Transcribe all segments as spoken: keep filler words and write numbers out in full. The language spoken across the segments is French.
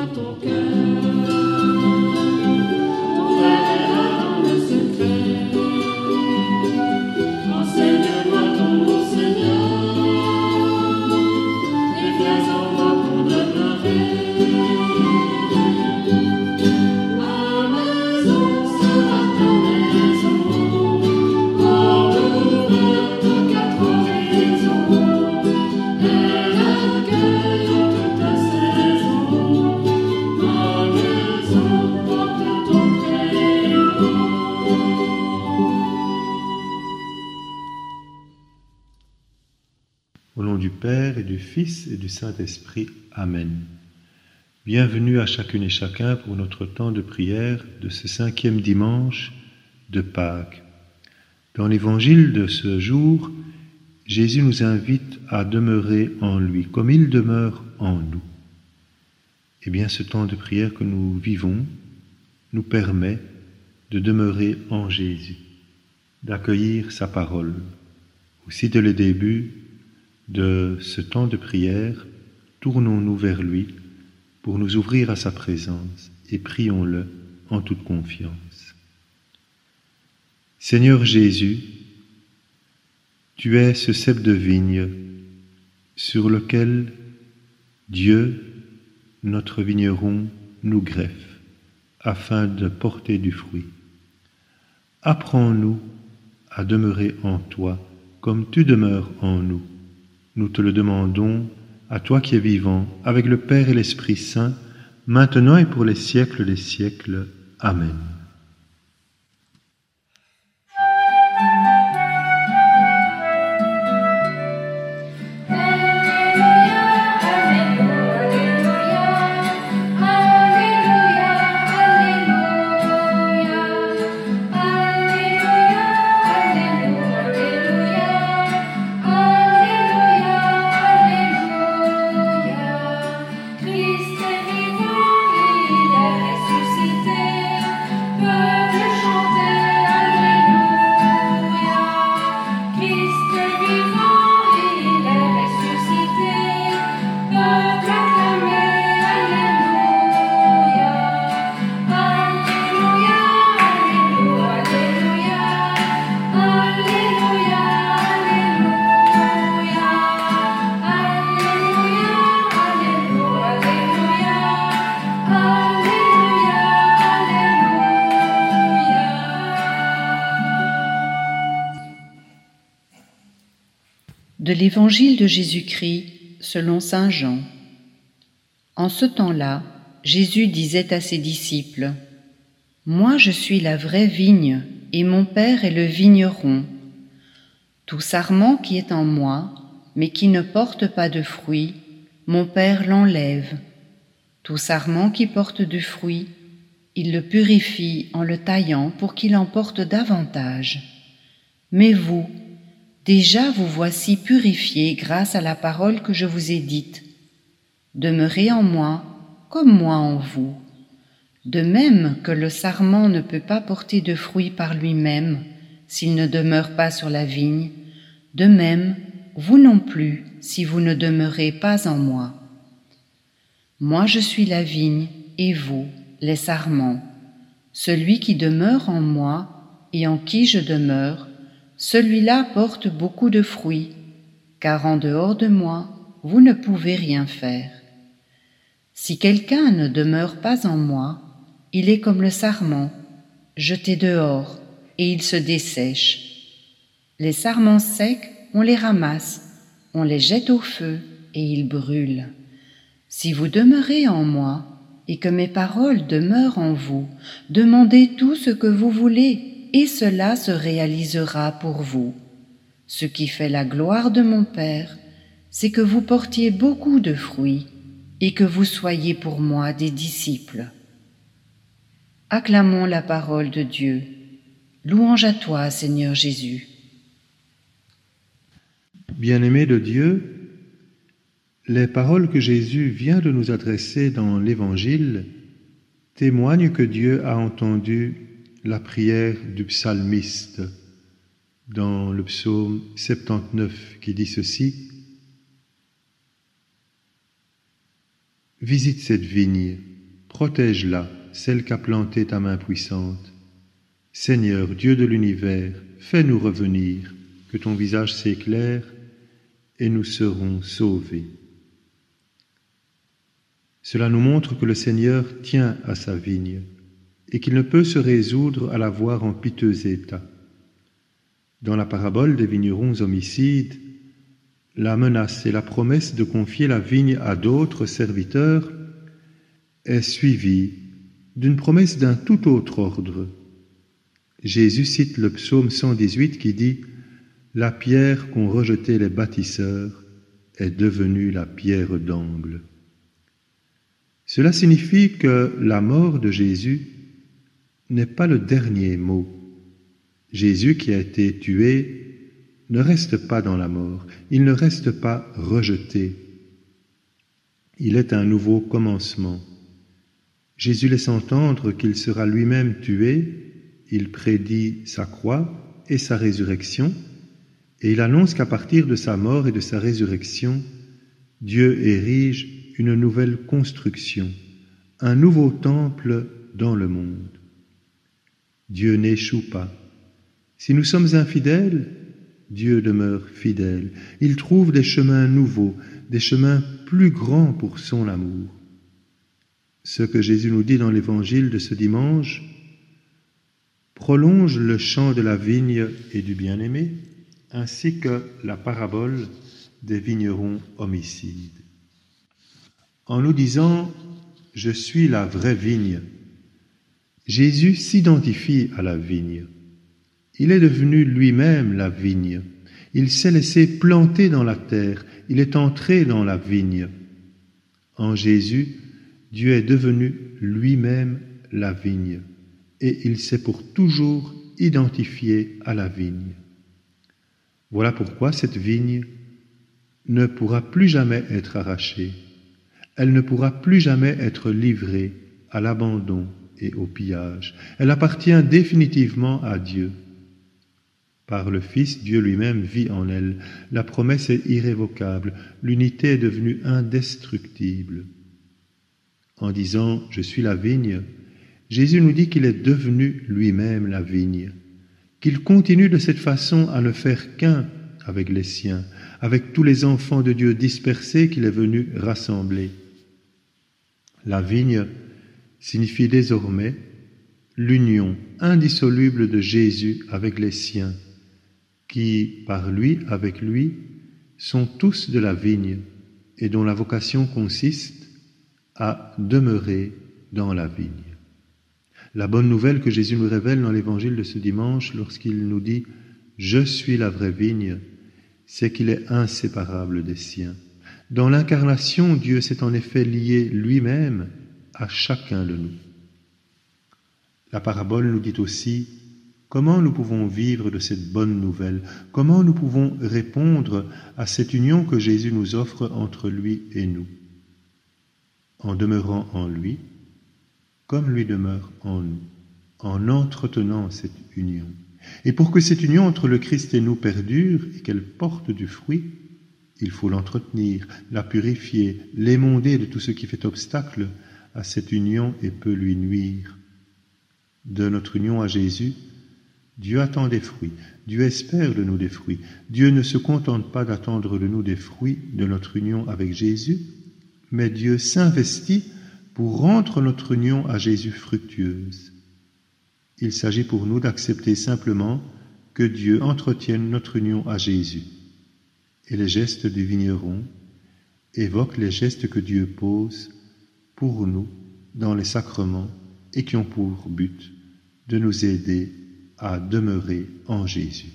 Au nom du Père et du Fils et du Saint-Esprit. Amen. Bienvenue à chacune et chacun pour notre temps de prière de ce cinquième dimanche de Pâques. Dans l'évangile de ce jour, Jésus nous invite à demeurer en lui, comme il demeure en nous. Eh bien, ce temps de prière que nous vivons nous permet de demeurer en Jésus, d'accueillir sa parole. Aussi, dès le début de ce temps de prière, tournons-nous vers lui pour nous ouvrir à sa présence et prions-le en toute confiance. Seigneur Jésus, tu es ce cep de vigne sur lequel Dieu, notre vigneron, nous greffe afin de porter du fruit. Apprends-nous à demeurer en toi comme tu demeures en nous. Nous te le demandons, à toi qui es vivant, avec le Père et l'Esprit Saint, maintenant et pour les siècles des siècles. Amen. De l'Évangile de Jésus-Christ selon saint Jean. En ce temps-là, Jésus disait à ses disciples : « Moi je suis la vraie vigne, et mon Père est le vigneron. Tout sarment qui est en moi, mais qui ne porte pas de fruit, mon Père l'enlève. Tout sarment qui porte du fruit, il le purifie en le taillant pour qu'il en porte davantage. Mais vous, déjà vous voici purifiés grâce à la parole que je vous ai dite. Demeurez en moi, comme moi en vous. De même que le sarment ne peut pas porter de fruits par lui-même, s'il ne demeure pas sur la vigne, de même, vous non plus, si vous ne demeurez pas en moi. Moi je suis la vigne, et vous, les sarments. Celui qui demeure en moi, et en qui je demeure, celui-là porte beaucoup de fruits, car en dehors de moi, vous ne pouvez rien faire. Si quelqu'un ne demeure pas en moi, il est comme le sarment, jeté dehors, et il se dessèche. Les sarments secs, on les ramasse, on les jette au feu, et ils brûlent. Si vous demeurez en moi, et que mes paroles demeurent en vous, demandez tout ce que vous voulez, et cela se réalisera pour vous. Ce qui fait la gloire de mon Père, c'est que vous portiez beaucoup de fruits et que vous soyez pour moi des disciples. Acclamons la parole de Dieu. Louange à toi, Seigneur Jésus. Bien-aimés de Dieu, les paroles que Jésus vient de nous adresser dans l'Évangile témoignent que Dieu a entendu la prière du psalmiste dans le psaume soixante-dix-neuf qui dit ceci : « Visite cette vigne Protège-la, celle qu'a plantée ta main puissante. Seigneur, Dieu de l'univers, fais-nous revenir, que ton visage s'éclaire, et nous serons sauvés. Cela nous montre que le Seigneur tient à sa vigne, et qu'il ne peut se résoudre à la voir en piteux état. Dans la parabole des vignerons homicides, la menace et la promesse de confier la vigne à d'autres serviteurs est suivie d'une promesse d'un tout autre ordre. Jésus cite le psaume cent dix-huit qui dit « La pierre qu'ont rejetée les bâtisseurs est devenue la pierre d'angle ». Cela signifie que la mort de Jésus n'est pas le dernier mot. Jésus qui a été tué ne reste pas dans la mort, il ne reste pas rejeté. Il est un nouveau commencement. Jésus laisse entendre qu'il sera lui-même tué, il prédit sa croix et sa résurrection, et il annonce qu'à partir de sa mort et de sa résurrection, Dieu érige une nouvelle construction, un nouveau temple dans le monde. Dieu n'échoue pas. Si nous sommes infidèles, Dieu demeure fidèle. Il trouve des chemins nouveaux, des chemins plus grands pour son amour. Ce que Jésus nous dit dans l'évangile de ce dimanche prolonge le chant de la vigne et du bien-aimé, ainsi que la parabole des vignerons homicides. En nous disant « Je suis la vraie vigne », Jésus s'identifie à la vigne. Il est devenu lui-même la vigne. Il s'est laissé planter dans la terre. Il est entré dans la vigne. En Jésus, Dieu est devenu lui-même la vigne. Et il s'est pour toujours identifié à la vigne. Voilà pourquoi cette vigne ne pourra plus jamais être arrachée. Elle ne pourra plus jamais être livrée à l'abandon et au pillage. Elle appartient définitivement à Dieu. Par le Fils, Dieu lui-même vit en elle. La promesse est irrévocable. L'unité est devenue indestructible. En disant « Je suis la vigne », Jésus nous dit qu'il est devenu lui-même la vigne, qu'il continue de cette façon à ne faire qu'un avec les siens, avec tous les enfants de Dieu dispersés qu'il est venu rassembler. La vigne signifie désormais l'union indissoluble de Jésus avec les siens, qui, par lui, avec lui, sont tous de la vigne et dont la vocation consiste à demeurer dans la vigne. La bonne nouvelle que Jésus nous révèle dans l'évangile de ce dimanche lorsqu'il nous dit « Je suis la vraie vigne », c'est qu'il est inséparable des siens. Dans l'incarnation, Dieu s'est en effet lié lui-même à chacun de nous. La parabole nous dit aussi comment nous pouvons vivre de cette bonne nouvelle, comment nous pouvons répondre à cette union que Jésus nous offre entre lui et nous. En demeurant en lui, comme lui demeure en nous, en entretenant cette union. Et pour que cette union entre le Christ et nous perdure et qu'elle porte du fruit, il faut l'entretenir, la purifier, l'émonder de tout ce qui fait obstacle à cette union et peut lui nuire. De notre union à Jésus, Dieu attend des fruits, Dieu espère de nous des fruits. Dieu ne se contente pas d'attendre de nous des fruits de notre union avec Jésus, mais Dieu s'investit pour rendre notre union à Jésus fructueuse. Il s'agit pour nous d'accepter simplement que Dieu entretienne notre union à Jésus. Et les gestes du vigneron évoquent les gestes que Dieu pose pour nous dans les sacrements et qui ont pour but de nous aider à demeurer en Jésus.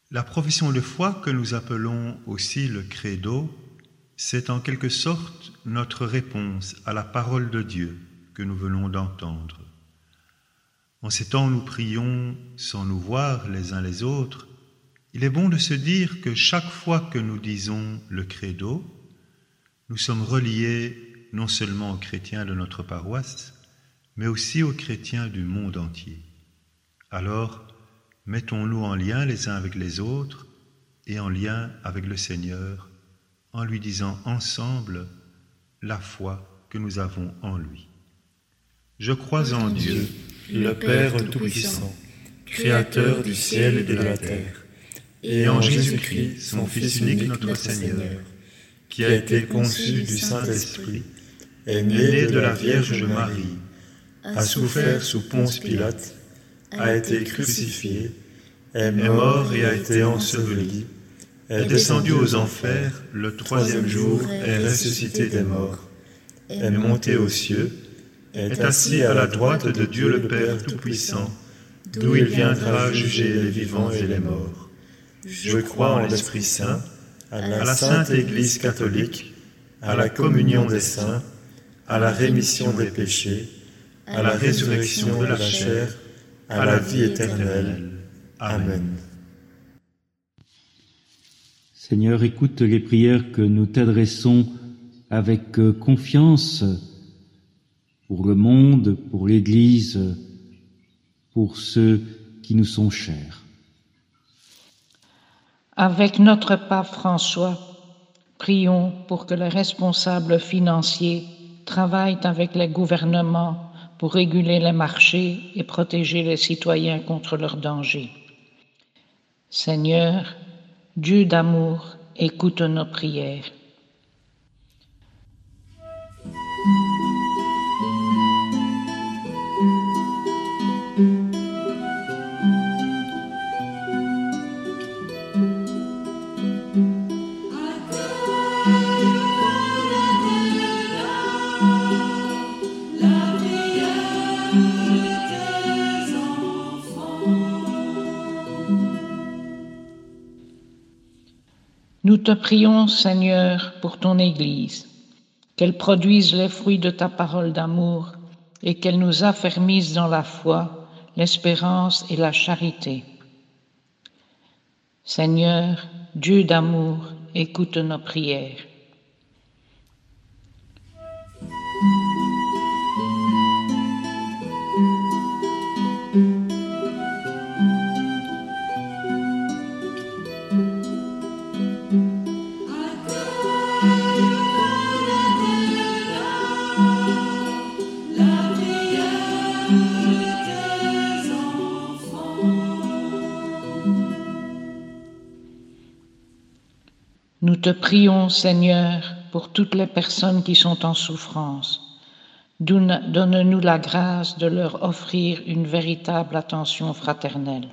La profession de foi que nous appelons aussi le credo, c'est en quelque sorte notre réponse à la parole de Dieu que nous venons d'entendre. En ces temps où nous prions sans nous voir les uns les autres, il est bon de se dire que chaque fois que nous disons le credo, nous sommes reliés non seulement aux chrétiens de notre paroisse, mais aussi aux chrétiens du monde entier. Alors, mettons-nous en lien les uns avec les autres et en lien avec le Seigneur, en lui disant ensemble la foi que nous avons en lui. Je crois en Dieu, le Père Tout-Puissant, Créateur du ciel et de la terre, et en Jésus-Christ, son Fils unique, notre Seigneur, qui a été conçu du Saint-Esprit, est né de la Vierge Marie, a souffert sous Ponce Pilate, a été crucifié, est mort et a été enseveli, est descendu aux enfers, le troisième jour est ressuscité des morts, est monté aux cieux, est assis à la droite de Dieu le Père Tout-Puissant, d'où il viendra juger les vivants et les morts. Je crois en l'Esprit Saint, à la Sainte Église catholique, à la communion des saints, à la rémission des péchés, à la résurrection de la chair, à la vie éternelle. Amen. Seigneur, écoute les prières que nous t'adressons avec confiance pour le monde, pour l'Église, pour ceux qui nous sont chers. Avec notre pape François, prions pour que les responsables financiers travaillent avec les gouvernements pour réguler les marchés et protéger les citoyens contre leurs dangers. Seigneur, Dieu d'amour, écoute nos prières. Nous te prions, Seigneur, pour ton Église, qu'elle produise les fruits de ta parole d'amour et qu'elle nous affermisse dans la foi, l'espérance et la charité. Seigneur, Dieu d'amour, écoute nos prières. Nous te prions, Seigneur, pour toutes les personnes qui sont en souffrance. Donne-nous la grâce de leur offrir une véritable attention fraternelle.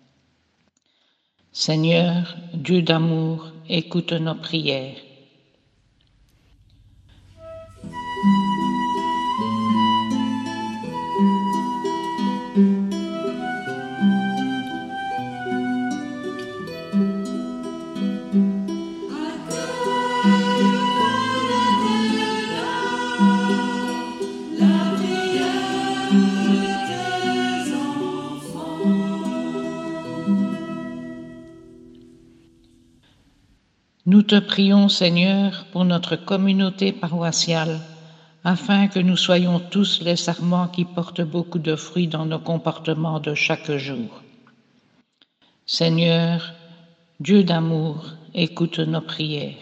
Seigneur, Dieu d'amour, écoute nos prières. Nous te prions, Seigneur, pour notre communauté paroissiale, afin que nous soyons tous les sarments qui portent beaucoup de fruits dans nos comportements de chaque jour. Seigneur, Dieu d'amour, écoute nos prières.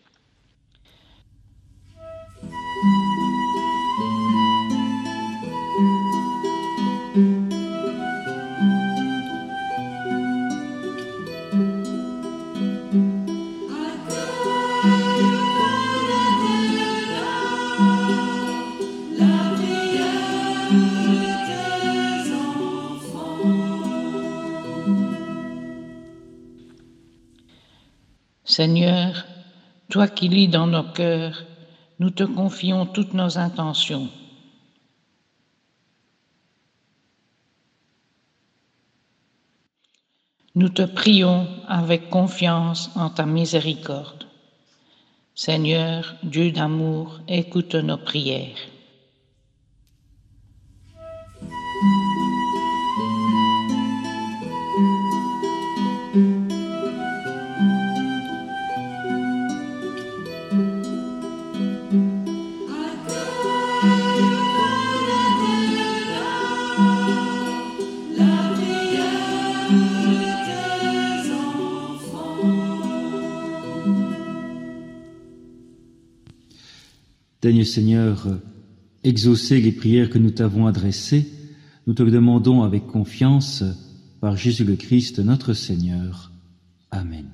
Seigneur, toi qui lis dans nos cœurs, nous te confions toutes nos intentions. Nous te prions avec confiance en ta miséricorde. Seigneur, Dieu d'amour, écoute nos prières. Daigne Seigneur, exaucer les prières que nous t'avons adressées, nous te le demandons avec confiance par Jésus le Christ notre Seigneur. Amen.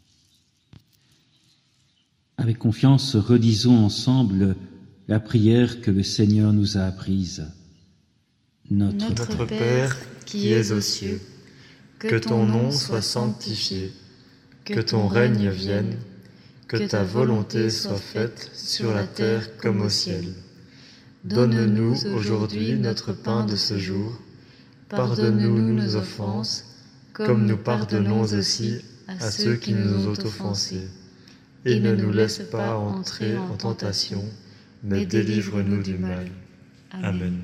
Avec confiance, redisons ensemble la prière que le Seigneur nous a apprise. Notre, Notre Père, qui es aux cieux, que ton nom soit sanctifié, que ton règne vienne, que ta volonté soit faite sur la terre comme au ciel. Donne-nous aujourd'hui notre pain de ce jour. Pardonne-nous nos offenses, comme nous pardonnons aussi à ceux qui nous ont offensés. Et ne nous laisse pas entrer en tentation, mais délivre-nous du mal. Amen.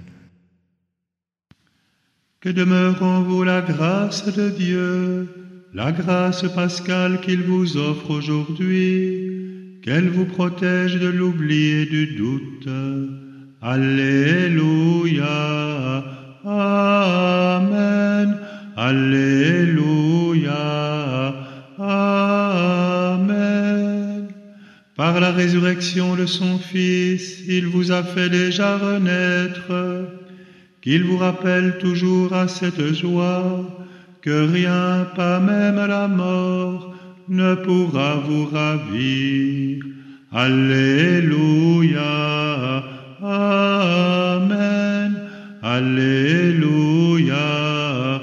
Que demeure en vous la grâce de Dieu, la grâce pascale qu'il vous offre aujourd'hui, qu'elle vous protège de l'oubli et du doute. Alléluia, Amen, Alléluia, Amen. Par la résurrection de son Fils, il vous a fait déjà renaître, qu'il vous rappelle toujours à cette joie, que rien, pas même la mort, ne pourra vous ravir. Alléluia, Amen, Alléluia,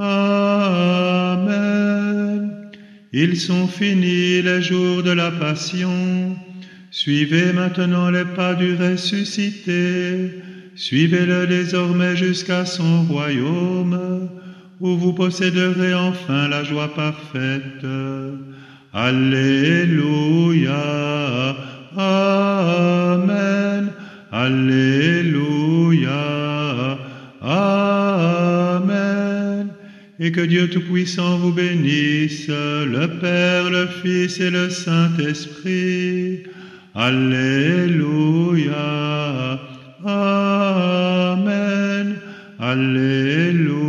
Amen. Ils sont finis les jours de la passion. Suivez maintenant les pas du ressuscité. Suivez-le désormais jusqu'à son royaume, où vous posséderez enfin la joie parfaite. Alléluia, Amen, Alléluia, Amen. Et que Dieu Tout-Puissant vous bénisse, le Père, le Fils et le Saint-Esprit. Alléluia, Amen, Alléluia.